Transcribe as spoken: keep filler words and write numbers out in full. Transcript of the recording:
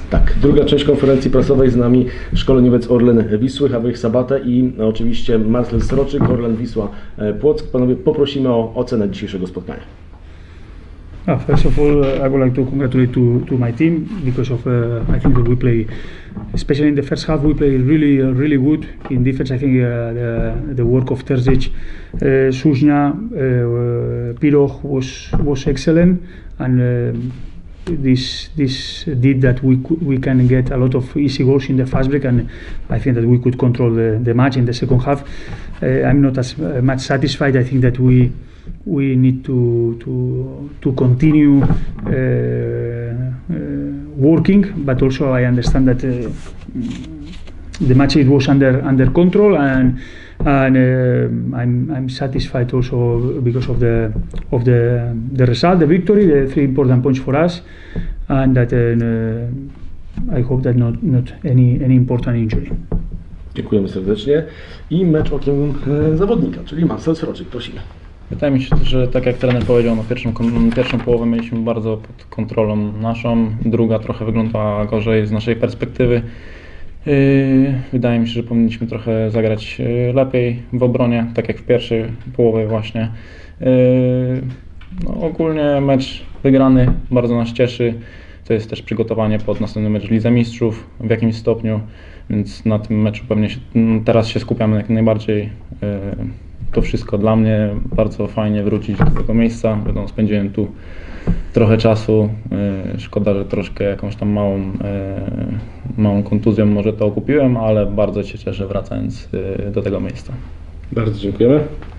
Tak, druga część konferencji prasowej z nami szkoleniowiec Orlen Wisły, Haweich Sabate i oczywiście Marcel Sroczyk, Orlen Wisła Płock. Panowie, poprosimy o ocenę dzisiejszego spotkania. Uh, first of all, uh, I would like to congratulate to, to my team because of uh, I think that we play, especially in the first half, we play really uh, really good. In defense, I think uh, the, the work of Terzic, uh, Suznia, uh, Piroch was was excellent, and uh, this this did that we we can get a lot of easy goals in the fast break, and I think that we could control the, the match in the second half. Uh, I'm not as uh, much satisfied. I think that we. We need to to to continue uh, uh, working, but also I understand that uh, the match it was under under control, and and uh, I'm I'm satisfied also because of the of the the result, the victory, the three important points for us, and that uh, I hope that not not any any important injury. Dziękujemy serdecznie i mecz okiem zawodnika, czyli Marcel Sroczyk, prosimy. Wydaje mi się, że tak jak trener powiedział, no pierwszą, pierwszą połowę mieliśmy bardzo pod kontrolą naszą, druga trochę wyglądała gorzej z naszej perspektywy. Yy, wydaje mi się, że powinniśmy trochę zagrać lepiej w obronie, tak jak w pierwszej połowie właśnie. Yy, no ogólnie mecz wygrany bardzo nas cieszy. To jest też przygotowanie pod następny mecz w Lidze Mistrzów w jakimś stopniu, więc na tym meczu pewnie się, teraz się skupiamy jak najbardziej. Yy, To wszystko dla mnie, bardzo fajnie wrócić do tego miejsca, wiadomo, spędziłem tu trochę czasu, szkoda, że troszkę jakąś tam małą, małą kontuzją może to okupiłem, ale bardzo się cieszę wracając do tego miejsca. Bardzo dziękujemy.